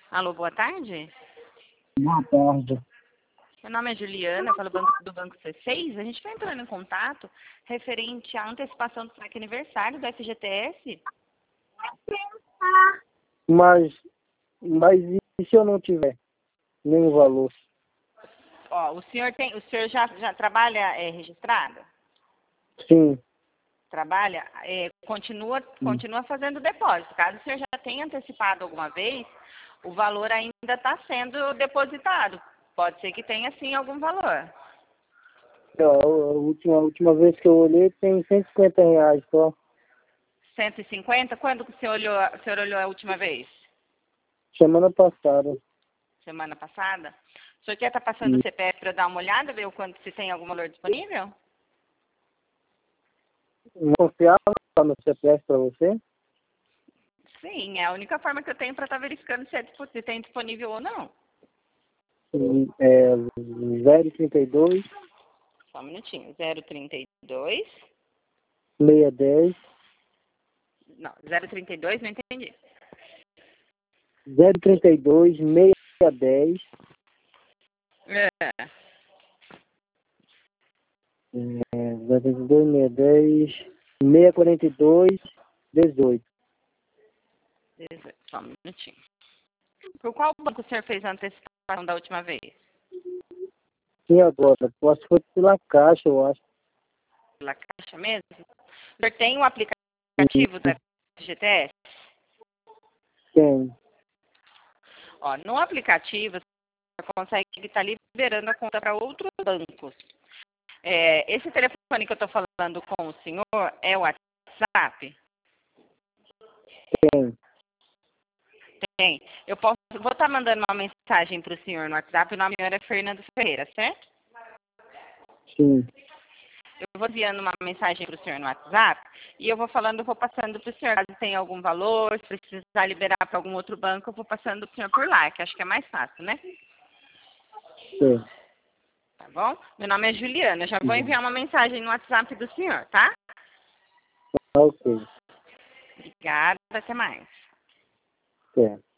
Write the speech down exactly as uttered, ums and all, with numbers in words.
Alô, boa tarde. Boa tarde. Meu nome é Juliana, falo banco, do Banco C seis. A gente está entrando em contato referente à antecipação do saque aniversário do F G T S. Mas, mas e se eu não tiver nenhum valor? Ó, o senhor tem, o senhor já, já trabalha é, registrado? Sim. Trabalha, é, continua, continua fazendo depósito. Caso o senhor já tenha antecipado alguma vez, o valor ainda está sendo depositado. Pode ser que tenha sim algum valor. Ó, a última, a última vez que eu olhei tem cento e cinquenta reais só. cento e cinquenta? Quando que o senhor olhou, o senhor olhou a última vez? Semana passada. Semana passada? O senhor quer estar passando o C P F para dar uma olhada, ver o quanto, se tem algum valor disponível? Não confiava no C P F para você? Sim, é a única forma que eu tenho para estar verificando se, é, se tem disponível ou não. É zero trinta e dois, Só um minutinho. zero trinta e dois. seiscentos e dez. Não, zero trinta e dois, não entendi. zero trinta e dois, seiscentos e dez. É. É, zero trinta e dois, seiscentos e dez. seiscentos e quarenta e dois, dezoito. Só um minutinho. Por qual banco o senhor fez a antecipação da última vez? E agora? Posso foi pela caixa, eu acho. Pela Caixa mesmo? O senhor tem o aplicativo da F G T S? Tem. Ó, no aplicativo, você consegue estar liberando a conta para outros bancos. É, esse telefone que eu estou falando com o senhor é o WhatsApp? Tem. Tem. Eu posso, vou estar mandando uma mensagem para o senhor no WhatsApp. O nome do senhor é Fernando Ferreira, certo? Sim. Eu vou enviando uma mensagem para o senhor no WhatsApp e eu vou falando, vou passando para o senhor. Caso tenha algum valor, se precisar liberar para algum outro banco, eu vou passando para o senhor por lá, que acho que é mais fácil, né? Sim. Tá bom? Meu nome é Juliana. Eu já vou Sim. enviar uma mensagem no WhatsApp do senhor, tá? Ok. Obrigada. Até mais. Certo.